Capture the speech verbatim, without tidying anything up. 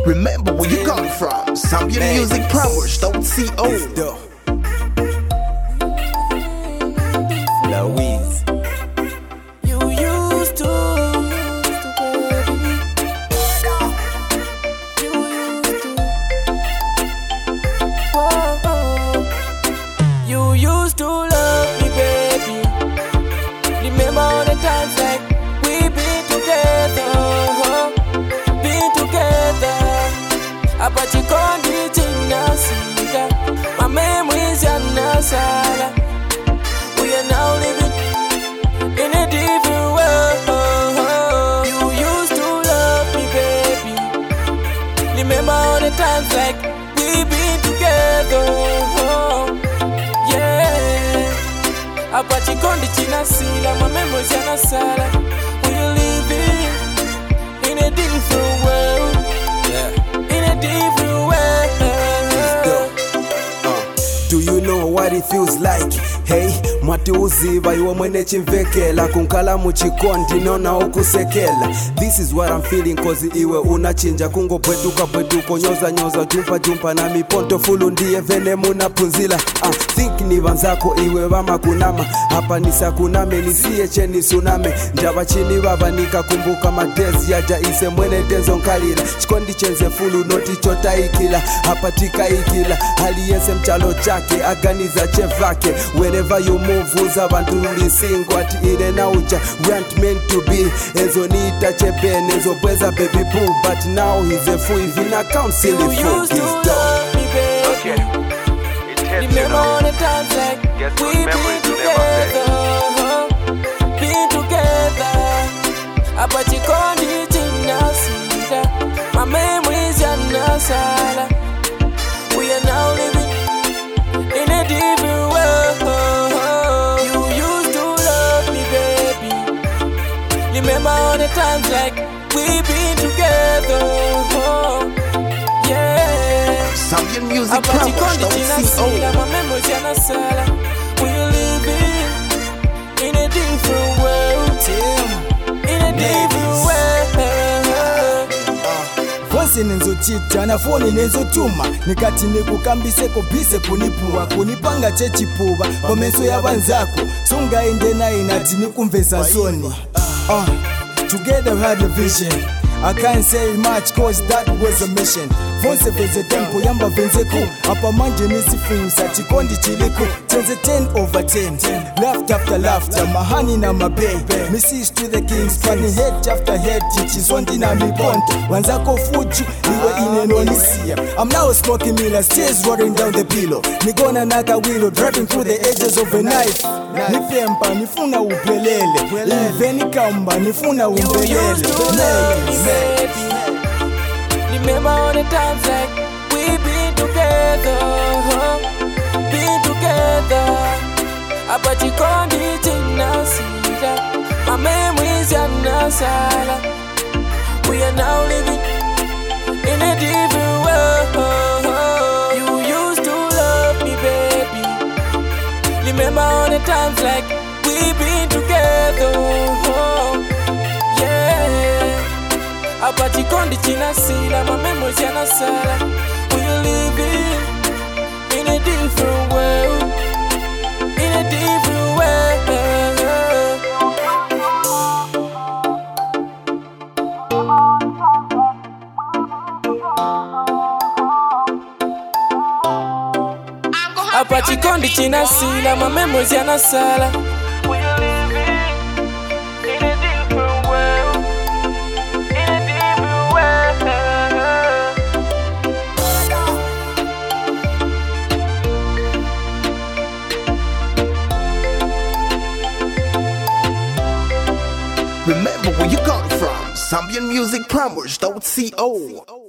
Remember where you come from. Zambian Music Promos dot co. Louise. You used to, baby. You used to. Oh, oh. You used to love me, baby. Remember all the times like we been together, been together. But you can't do it in a cedar. My memories are not sad. We are now living in a different world. You used to love me, baby. Remember all the times like we been together. Yeah. But you can't do it in a cedar. My memories are not sad. We are living in a different world. Do you know what it feels like? Hey, mwati uziva iwe mwene chimvekela kunkala muchikondi nona okusekela. This is what I'm feeling cause iwe unachinja kungo bwetuka bwetuko nyoza nyoza jumpa jumpa na miponto fulu ndiye vene munapunzila. uh, Think ni vanzako iwe vama kunama hapa nisa kuname nisiye cheni tsunami. Njava chini baba nikakumbuka madezi yaja ise mwene tenzo nkalira. Chikondi chenze fulu noti chota ikila hapa tika ikila hali yese mchalo chake aganiza chevake. Whenever you move uza bantu lisingo ati ine na ucha. We aren't meant to be ezo niita chepe nezo bweza baby boo. But now he's a fool even account silly you fool. used to love me, baby. Okay. It helps, you Remember know. all the times like Guess we what been memories you never together, been together. But you can't do it in a cedar. My memories are not sad. We are now living in a different world. You used to love me, baby. Remember all the times like we been together. Yeah. Zambian Music But you Promos can't do it in a dot cedar. co. My memories are not sad. We living in a different world. In a different world. Vonse nenzochita na foni nenzotuma nikati nikukambise kubise kunipuwa kunipanga chechipuwa komeso ya vanzako sungaende naye nati nikumvesa soni. uh, Together we had a vision. I can't say much cause that was a mission. Vonse veze tempo yamba venzeko apa manje nisifunsa chikondi chiliko tenze ten over ten. Laughter after laughter mahani na mababe missis to the kings funny head after head chichizondi na miponto wanzako fuju iwe inenonisia. I'm now smoking mila tears rolling down the pillow nigona naka willow driving through the edges of a knife. Nipempa nifuna upelele iveni kamba nifuna umpelele. Baby. Remember all the times like we been together, been together. But you can't do it in a cedar. My memories are not sad. We are now living in a different world. You used to love me, baby. Remember all the times like we been together. But you can't do it in a cedar. My memories are not sad. We're living in a different world. In a different world. But you can't do it in a cedar. My memories are not sad. We're living in a different world. Remember where you come from. Zambian Music Promos dot co.